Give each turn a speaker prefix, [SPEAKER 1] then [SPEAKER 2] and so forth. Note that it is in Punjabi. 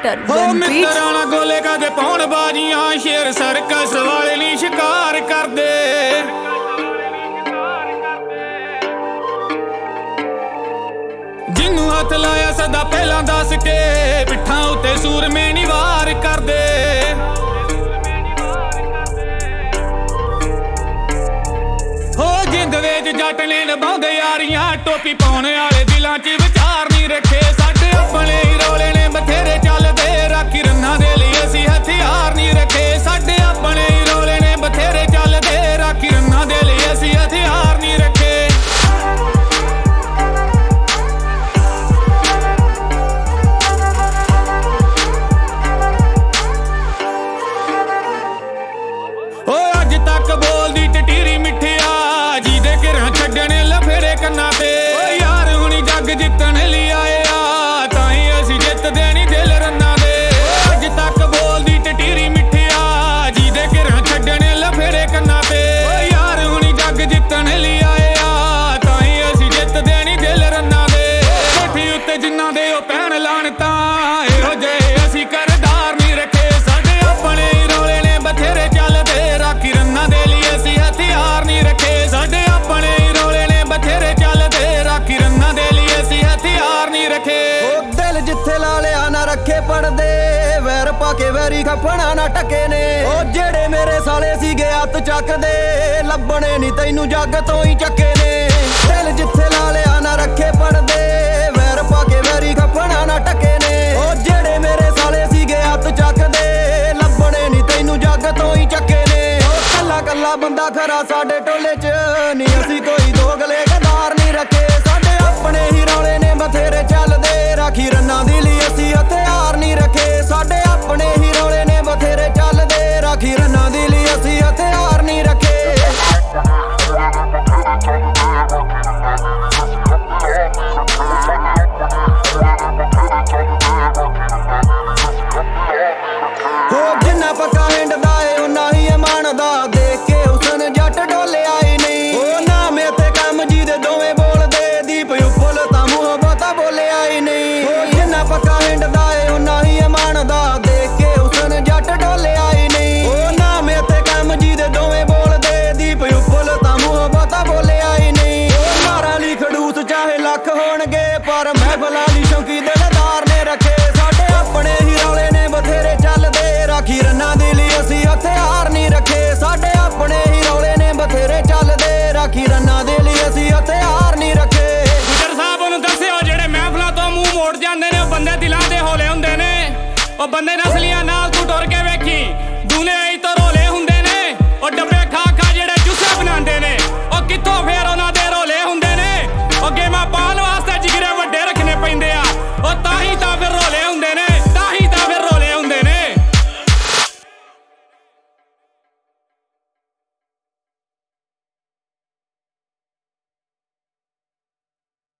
[SPEAKER 1] ਮਿੱਤਰਾਂ ਨਾਲ ਗੋਲੇ ਕਦੇ ਪਾਉਣ ਬਾਜੀਆਂ, ਸ਼ੇਰ ਸਰਕਸ ਵਾਲੇ ਨਹੀਂ ਸ਼ਿਕਾਰ ਕਰਦੇ। ਜਿਹਨੂੰ ਹੱਥ ਲਾਇਆ ਸਦਾ ਪਹਿਲਾਂ ਦੱਸ ਕੇ, ਪਿੱਠਾਂ ਉੱਤੇ ਸੂਰਮੇ ਨੀ ਵਾਰ ਕਰਦੇ। ਹੋ ਜਿੰਦ ਵਿੱਚ ਜੱਟ ਨੇ ਨਿਭਾਉਂਦੇ ਯਾਰੀਆਂ, ਟੋਪੀ ਪਾਉਣ ਵਾਲੇ ਦਿਲਾਂ 'ਚ ਵਿਚਾਰ ਨਹੀਂ ਰੱਖੇ। ਸਾਡੇ ਆਪਣੇ ਹੀ ਰੌਲੇ ਨੇ ਬਥੇਰੇ ਚੱਲਦੇ, ਰਾਖੀ ਰੰਨਾਂ ਦੇ ਲਈ ਅਸੀਂ ਹਥਿਆਰ ਨਹੀਂ ਰੱਖੇ। ਸਾਡੇ ਆਪਣੇ ਹੀ ਰੌਲੇ ਨੇ ਬਥੇਰੇ ਚੱਲਦੇ, ਰਾਖੀ ਰੰਨਾਂ ਦੇ ਲਈ ਅਸੀਂ ਹਥਿਆਰ ਨਹੀਂ ਰੱਖੇ। ਅੱਜ ਤੱਕ ਬੋਲਦੀ ਟਟੀਰੀ ਮਿੱਠਿਆ, ਜਿਹਦੇ ਘਰਾਂ ਛੱਡਣੇ ਲਫੇੜੇ ਕੰਨਾਂ ਤੇ। ਯਾਰ ਹੁਣੀ ਜੱਗ ਜਿੱਤਣ ਲਈ ਆਏ ਆ, ਤਾਂ ਹੀ ਅਸੀਂ ਜਿੱਤਦੇ ਨੀ ਦਿਲ ਰੰਨਾਂ ਦੇ। ਅੱਜ ਤੱਕ ਬੋਲਦੀ ਟਟੀਰੀ ਮਿੱਠਿਆ, ਜਿਹਦੇ ਘਰਾਂ ਛੱਡਣੇ ਲਫੇੜੇ ਕੰਨਾਂ ਤੇ। ਯਾਰ ਹੁਣੀ ਜੱਗ ਜਿੱਤਣ ਲਈ ਆਏ ਆ, ਤਾਂ ਹੀ ਅਸੀਂ ਜਿੱਤਦੇ ਨੀ ਦਿਲ ਰੰਨਾਂ ਦੇ। ਕੋਠੀ ਉੱਤੇ ਜਿਨ੍ਹਾਂ ਦੇ ਉਹ ਪੈਣ ਲਾਣਤਾਂ, ਇਹੋ ਜਿਹੇ ਅਸੀਂ ਕਰਦਾਰ ਨਹੀਂ ਰੱਖੇ। ਸਾਡੇ ਆਪਣੇ ਹੀ ਰੌਲੇ ਨੇ ਬਥੇਰੇ ਚੱਲਦੇ, ਰਾਖੀ ਰੰਨਾਂ ਦੇ ਲਈ ਅਸੀਂ ਹਥਿਆਰ ਨਹੀਂ ਰੱਖੇ। ਸਾਡੇ ਆਪਣੇ ਹੀ ਰੌਲੇ ਨੇ ਬਥੇਰੇ ਚੱਲਦੇ, ਰਾਖੀ ਰੰਨਾਂ ਦੇ ਲਈ ਅਸੀਂ ਹਥਿਆਰ ਨਹੀਂ ਰੱਖੇ।
[SPEAKER 2] ਉਹ ਦਿਲ ਜਿੱਥੇ ਲਾ ਲਿਆ ਨਾ ਰੱਖੇ ਪੜਦੇ, ਵੈਰ ਪਾ ਕੇ ਵੈਰੀ ਖਪਣਾ ਨਾ ਟਕੇ ਨੇ। ਉਹ ਜਿਹੜੇ ਮੇਰੇ ਸਾਲੇ ਸੀਗੇ ਹੱਥ ਚੱਕਦੇ, ਲੱਭਣੇ ਨੀ ਤੈਨੂੰ ਜੱਗ ਤੋਂ ਹੀ ਚੱਕੇ ਨੇ। ਦਿਲ ਜਿੱਥੇ ਲਾ ਲਿਆ ਨਾ ਰੱਖੇ ਪੜਦੇ, ਵੈਰ ਪਾ ਕੇ ਵੈਰੀ ਖਪਣਾ ਨਾ ਟਕੇ ਨੇ। ਉਹ ਜਿਹੜੇ ਮੇਰੇ ਸਾਲੇ ਸੀਗੇ ਹੱਥ ਚੱਕਦੇ, ਲੱਭਣੇ ਨੀ ਤੈਨੂੰ ਜੱਗ ਤੋਂ ਹੀ ਚੱਕੇ ਨੇ। ਕੱਲਾ ਕੱਲਾ ਬੰਦਾ ਖਰਾ ਸਾਡੇ ਟੋਲੇ 'ਚ, ਨੀ ਅਸੀਂ ਕੋਈ ਦੋਗਲੇ ਗਦਾਰ ਨਹੀਂ ਰੱਖੇ। ਸਾਡੇ ਆਪਣੇ ਹੀ ਰੌਲੇ ਨੇ ਬਥੇਰੇ ਚੱਲਦੇ, ਰਾਖੀ ਰੰਨਾਂ ਦੇ ਲਈ ਅਸੀਂ ਹਥਿਆਰ ਨਹੀਂ ਰੱਖੇ। ਸਾਡੇ ਆਪਣੇ ਹੀ ਰੌਲੇ ਨੇ ਬਥੇਰੇ ਚੱਲਦੇ, ਰਾਖੀ ਰੰਨਾਂ ਦੇ ਲਈ ਅਸੀਂ ਹਥਿਆਰ ਨਹੀਂ ਰੱਖੇ। ਹੋ ਜਿੰਨਾ ਪੱਕਾ ਹਿੰਡਦਾ ਏ ਓਨਾ ਹੀ ਇਮਾਨਦਾ, ਦੇਖ ਕੇ ਹੁਸਨ ਜੱਟ ਡੋਲਿਆ ਹੀ ਨਹੀਂ। ਉਹ ਨਾਮ ਇੱਥੇ ਕੰਮ ਜਿਹਦੇ ਦੋਵੇਂ ਬੋਲਦੇ, ਦੀਪ ਉੱਪਲ ਤਾਂ ਮੂੰਹ ਬਹੁਤਾ ਬੋਲਿਆ ਹੀ ਨਹੀਂ। ਉਹ ਜਿੰਨਾ ਪੱਕਾ ਹਿੰਡਦਾ ਏ ਓਨਾ ਹੀ ਇਮਾਨਦਾ, ਦੇਖ ਕੇ ਹੁਸਨ ਜੱਟ ਡੋਲਿਆ ਹੀ ਨਹੀਂ। ਉਹ ਨਾਮ ਇੱਥੇ ਕੰਮ ਜਿਹਦੇ ਦੋਵੇਂ ਬੋਲਦੇ, ਦੀਪ ਉੱਪਲ ਤਾਂ ਮੂੰਹ ਬਹੁਤਾ ਬੋਲਿਆ ਹੀ ਨਹੀਂ। ਉਹ ਮਾਰਾਂ ਲਈ ਖੜੂਸ ਚਾਹੇ ਲੱਖ ਹੋਣਗੇ, ਪਰ ਮਹਿਫਲਾਂ ਲਈ ਸ਼ੌਕੀ ਦਿਲਦਾਰ ਨੇ ਰੱਖੇ। ਸਾਡੇ ਆਪਣੇ ਹੀ ਰੌਲੇ ਨੇ ਬਥੇਰੇ ਚੱਲਦੇ, ਰਾਖੀ ਰੰਨਾਂ ਦੇ ਲਈ ਅਸੀਂ ਹਥਿਆਰ ਨਹੀਂ ਰੱਖੇ। ਸਾਡੇ ਆਪਣੇ ਹੀ ਰੌਲੇ ਨੇ ਬਥੇਰੇ ਚੱਲਦੇ, ਰਾਖੀ ਰੰਨਾਂ ਦੇ ਲਈ ਅਸੀਂ ਹਥਿਆਰ ਨਹੀਂ ਰੱਖੇ।
[SPEAKER 1] ਗੁਜਰ ਸਾਹਿਬ ਉਹਨੂੰ ਦੱਸਿਓ ਜਿਹੜੇ ਮਹਿਫਲਾਂ ਤੋਂ ਮੂੰਹ ਮੋੜ ਜਾਂਦੇ ਨੇ, ਉਹ ਬੰਦੇ ਦਿਲਾਂ ਦੇ ਹੌਲੇ ਹੁੰਦੇ ਨੇ। ਉਹ ਬੰਦੇ ਨਸਲੀਆਂ ਨਾਲ